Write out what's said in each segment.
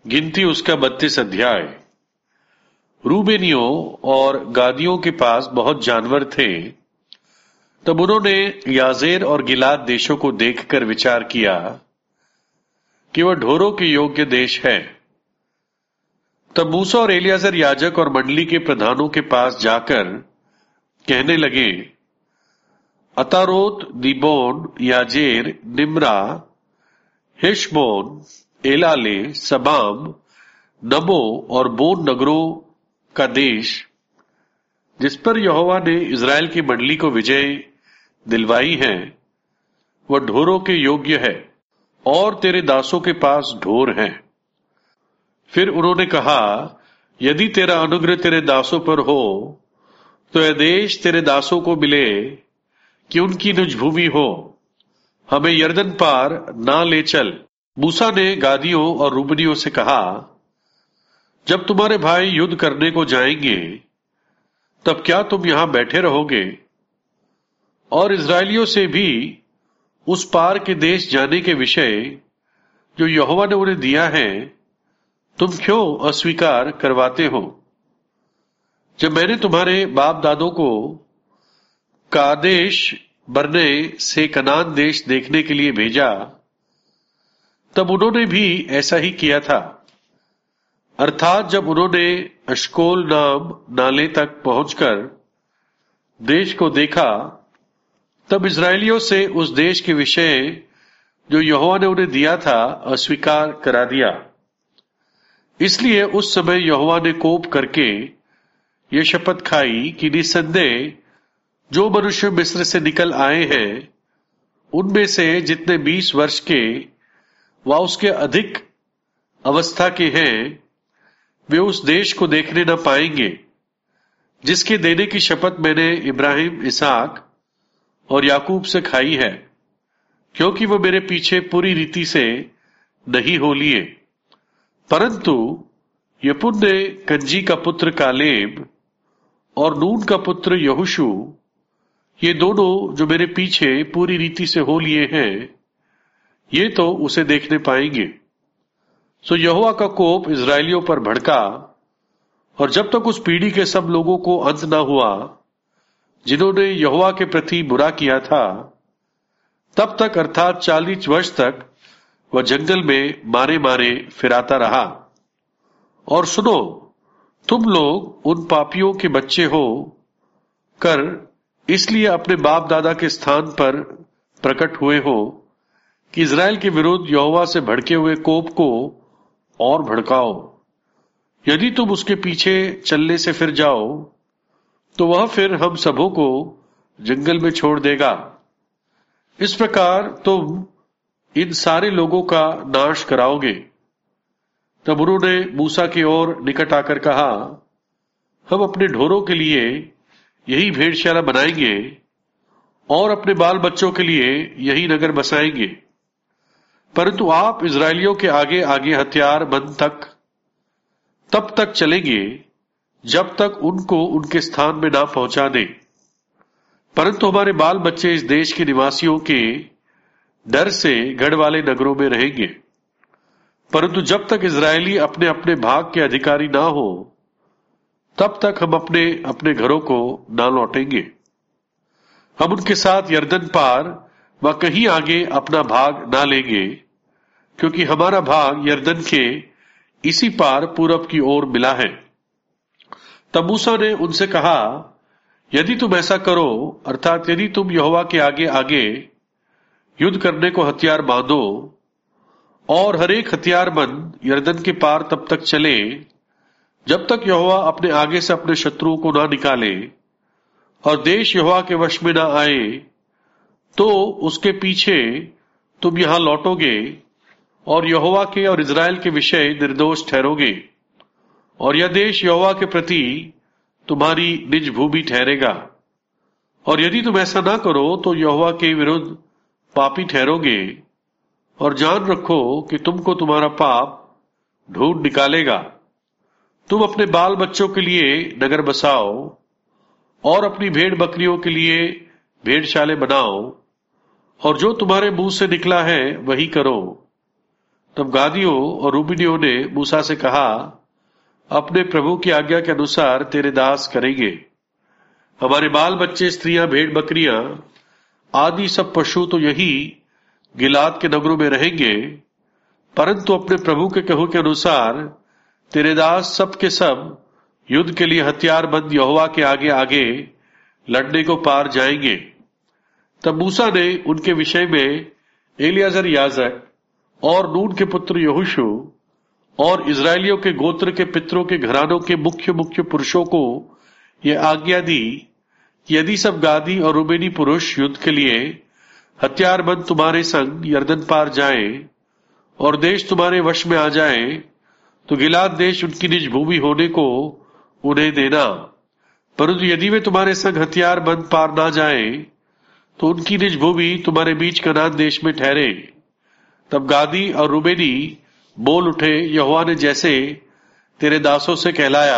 गिनती उसका 32 अध्याय। रूबेनियों और गादियों के पास बहुत जानवर थे। तब उन्होंने याजेर और गिलाद देशों को देखकर विचार किया कि वह ढोरों के योग्य देश है। तब मूसा और एलियाजर याजक और मंडली के प्रधानों के पास जाकर कहने लगे, अतारोत, दीबोन, याजेर, निम्रा, हेशबोन, एलाले, सबाम, नबो और बोन नगरों का देश, जिस पर यहोवा ने इज़राइल की मंडली को विजय दिलवाई है, वह ढोरों के योग्य है और तेरे दासों के पास ढोर हैं। फिर उन्होंने कहा, यदि तेरा अनुग्रह तेरे दासों पर हो तो यह देश तेरे दासों को मिले कि उनकी निज भूमि हो, हमें यरदन पार ना ले चल। मूसा ने गादियों और रूबनियों से कहा, जब तुम्हारे भाई युद्ध करने को जाएंगे तब क्या तुम यहां बैठे रहोगे? और इज़राइलियों से भी उस पार के देश जाने के विषय जो यहोवा ने उन्हें दिया है तुम क्यों अस्वीकार करवाते हो? जब मैंने तुम्हारे बाप दादों को कादेश बरने से कनान देश देखने के लिए भेजा, तब उन्होंने भी ऐसा ही किया था। अर्थात जब उन्होंने अश्कोल नाम नाले तक पहुंचकर देश को देखा, तब इज़राइलियों से उस देश के विषय जो यहोवा ने उन्हें दिया था अस्वीकार करा दिया। इसलिए उस समय यहोवा ने कोप करके ये शपथ खाई कि निसंदेह जो मनुष्य मिस्र से निकल आए हैं उनमें से जितने 20 वर्ष के व उसके अधिक अवस्था के हैं वे उस देश को देखने न पाएंगे, जिसके देने की शपथ मैंने इब्राहिम, इसहाक और याकूब से खाई है, क्योंकि वो मेरे पीछे पूरी रीति से नहीं हो लिए। परंतु यपुन्ने कंजी का पुत्र कालेब और नून का पुत्र यहोशू, ये दोनों जो मेरे पीछे पूरी रीति से हो लिए हैं, ये तो उसे देखने पाएंगे। सो यहोवा का कोप इज़राइलियों पर भड़का, और जब तक उस पीढ़ी के सब लोगों को अंत न हुआ जिन्होंने यहोवा के प्रति बुरा किया था, तब तक अर्थात 40 वर्ष तक वह जंगल में मारे मारे फिराता रहा। और सुनो, तुम लोग उन पापियों के बच्चे हो कर इसलिए अपने बाप दादा के स्थान पर प्रकट हुए हो कि इज़राइल के विरुद्ध यहोवा से भड़के हुए कोप को और भड़काओ। यदि तुम उसके पीछे चलने से फिर जाओ तो वह फिर हम सबों को जंगल में छोड़ देगा। इस प्रकार तुम इन सारे लोगों का नाश कराओगे। तब उन्होंने मूसा की ओर निकट आकर कहा, हम अपने ढोरों के लिए यही भेड़शाला बनाएंगे और अपने बाल बच्चों के लिए यही नगर बसाएंगे, परंतु आप इज़राइलियों के आगे आगे हथियार बंद तब तक चलेंगे जब तक उनको उनके स्थान में ना पहुंचा दें। परंतु हमारे बाल बच्चे इस देश के निवासियों के डर से गढ़ वाले नगरों में रहेंगे। परंतु जब तक इज़राइली अपने अपने भाग के अधिकारी ना हो तब तक हम अपने अपने घरों को ना लौटेंगे। हम उनके साथ यरदन पार व कहीं आगे अपना भाग ना लेंगे, क्योंकि हमारा भाग यरदन के इसी पार पूरब की ओर मिला है। तब मूसा ने उनसे कहा, यदि तुम ऐसा करो, अर्थात यदि तुम यहोवा के आगे आगे युद्ध करने को हथियार बांधो और हर एक हथियारबंद यरदन के पार तब तक चले जब तक यहोवा अपने आगे से अपने शत्रुओं को ना निकाले और देश यहोवा के वश में ना आए, तो उसके पीछे तुम यहां लौटोगे और यहोवा के और इज़राइल के विषय निर्दोष ठहरोगे, और यह देश यहोवा के प्रति तुम्हारी निज भूमि ठहरेगा। और यदि तुम ऐसा ना करो तो यहोवा के विरुद्ध पापी ठहरोगे, और जान रखो कि तुमको तुम्हारा पाप ढूंढ निकालेगा। तुम अपने बाल बच्चों के लिए नगर बसाओ और अपनी भेड़ बकरियों के लिए भेड़शाले बनाओ, और जो तुम्हारे मुंह से निकला है वही करो। तब गादियों और रूबेनियों ने मूसा से कहा, अपने प्रभु की आज्ञा के अनुसार तेरे दास करेंगे। हमारे बाल बच्चे, स्त्रियां, भेड़ बकरियां आदि सब पशु तो यही गिलाद के नगरों में रहेंगे, परंतु अपने प्रभु के कहो के अनुसार तेरे दास सब के सब युद्ध के लिए हथियारबंद यहोवा के आगे आगे लड़ने को पार जाएंगे। तब मूसा ने उनके विषय में एलियाजर याजक और नून के पुत्र यहोशू और इजरायलियों के गोत्र के पितरों के घरानों के मुख्य मुख्य पुरुषों को यह आज्ञा दी कि यदि सब गादी और रूबेनी पुरुष युद्ध के लिए हथियारबंद तुम्हारे संग यरदन पार जाए और देश तुम्हारे वश में आ जाए, तो गिलाद देश उनकी निज भूमि होने को उन्हें देना। परंतु यदि वे तुम्हारे संग हथियारबंद पार ना जाए, तो उनकी निज भूमि तुम्हारे बीच कनान देश में ठहरे। तब गादी और रूबेनी बोल उठे, यहोवा ने जैसे तेरे दासों से कहलाया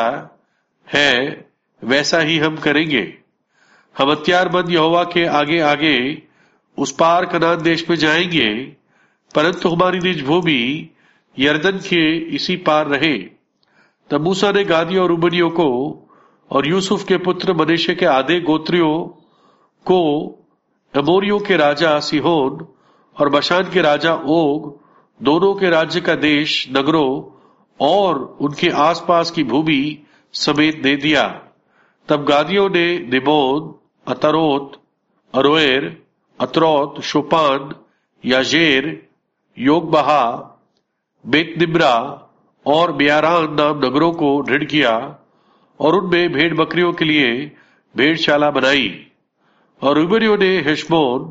है वैसा ही हम करेंगे। हम हथियारबंद यहोवा के आगे आगे उस पार कनान देश में जाएंगे, परंतु हमारी निज भूमि यरदन के इसी पार रहे। तब मूसा ने गादी और रूबेनियों को और यूसुफ के पुत्र मनश्शे के आधे गोत्रियों को अमोरियों के राजा सिहोन और बशान के राजा ओग दोनों के राज्य का देश, नगरों और उनके आसपास की भूमि समेत दे दिया। तब गादियों ने दिबोन, अतरोत, अरोएर, अत्रोत, शोपान, याजेर, योगबहा, बेतनिम्रा और बेयारान नाम नगरों को दृढ़ किया और उनमें भेड़ बकरियों के लिए भेड़शाला बनाई। और रूबेनियों ने हेशबोन,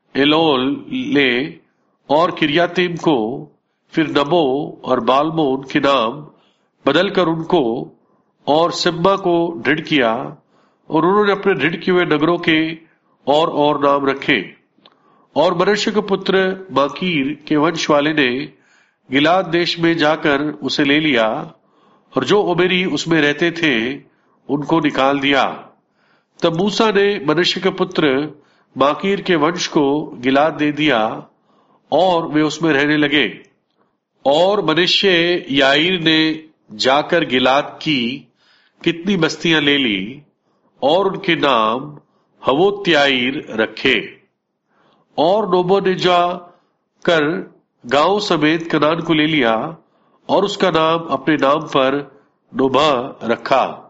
एलोले और किरियातीम को, फिर नबो और बालमोन के नाम बदलकर उनको और सिब्मा को दृढ़ किया, और उन्होंने अपने दृढ़ किए हुए नगरों के और नाम रखे। और मनश्शे के पुत्र माकीर के वंश वाले ने गिलाद देश में जाकर उसे ले लिया, और जो ओमेरी उसमें रहते थे उनको निकाल दिया। तब मूसा ने मनश्शे के पुत्र माकीर के वंश को गिलाद दे दिया और वे उसमें रहने लगे। और मनश्शे याईर ने जाकर गिलाद की कितनी बस्तियां ले ली और उनके नाम हवोत्याईर रखे। और नोबो ने जाकर गांव समेत कनान को ले लिया और उसका नाम अपने नाम पर नोबा रखा।